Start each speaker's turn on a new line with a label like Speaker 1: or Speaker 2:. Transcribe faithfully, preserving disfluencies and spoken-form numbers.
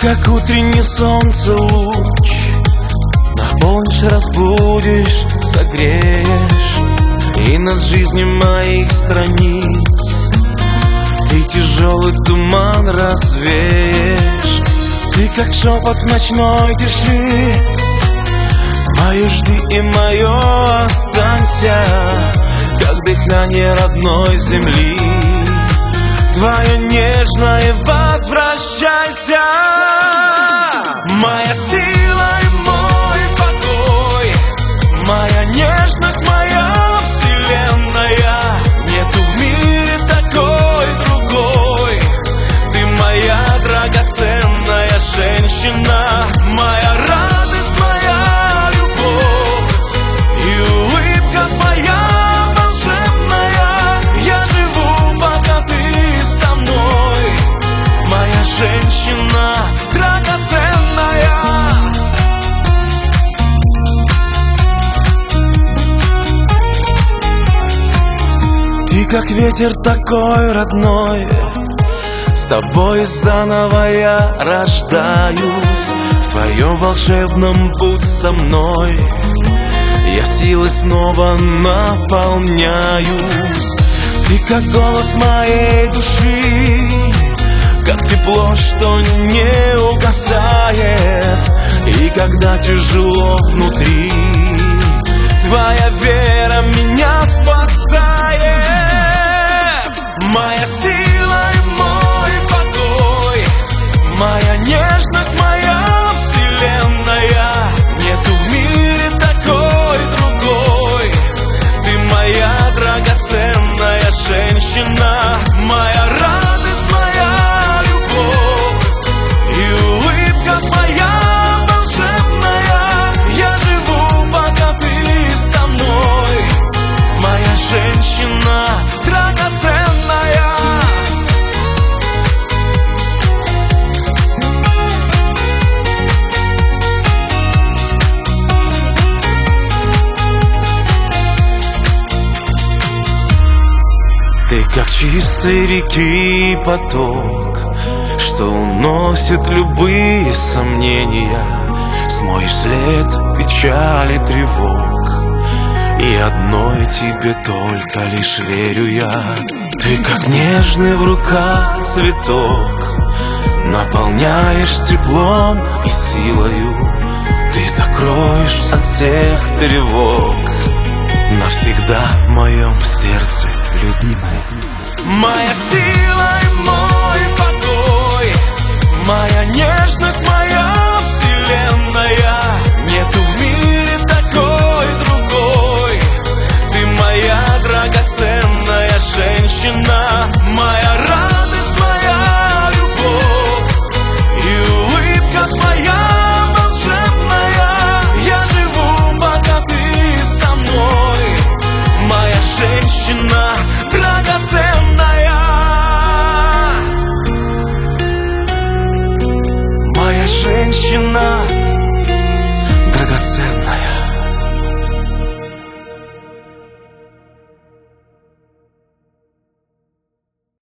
Speaker 1: как утренний солнце луч, наполнишь, разбудишь, согреешь, и над жизнью моих страниц ты тяжелый туман развеешь. Ты как шепот в ночной тиши, мое жди и мое останься, как дыхание родной земли. Твое нежное возвращайся. Моя сила и мой покой, моя нежность, моя вселенная. Нету в мире такой другой. Ты моя драгоценная женщина, моя радость, моя любовь и улыбка твоя. Женщина драгоценная. Ты как ветер такой родной, с тобой заново я рождаюсь. В твоем волшебном будь со мной, я силой снова наполняюсь. Ты как голос моей души, как тепло, что не угасает. И когда тяжело внутри, твоя вера меня спасает. Моя сила и мой покой, моя нежность, моя вселенная. Нету в мире такой другой. Ты моя драгоценная женщина, моя радость, моя женщина драгоценная. Ты как чистой реки поток, что уносит любые сомнения. Смоешь след печали, тревог, и одной тебе только лишь верю я. Ты как нежный в руках цветок, наполняешь теплом и силою. Ты закроешь от всех тревог навсегда в моем сердце, любимая. Моя сила и мой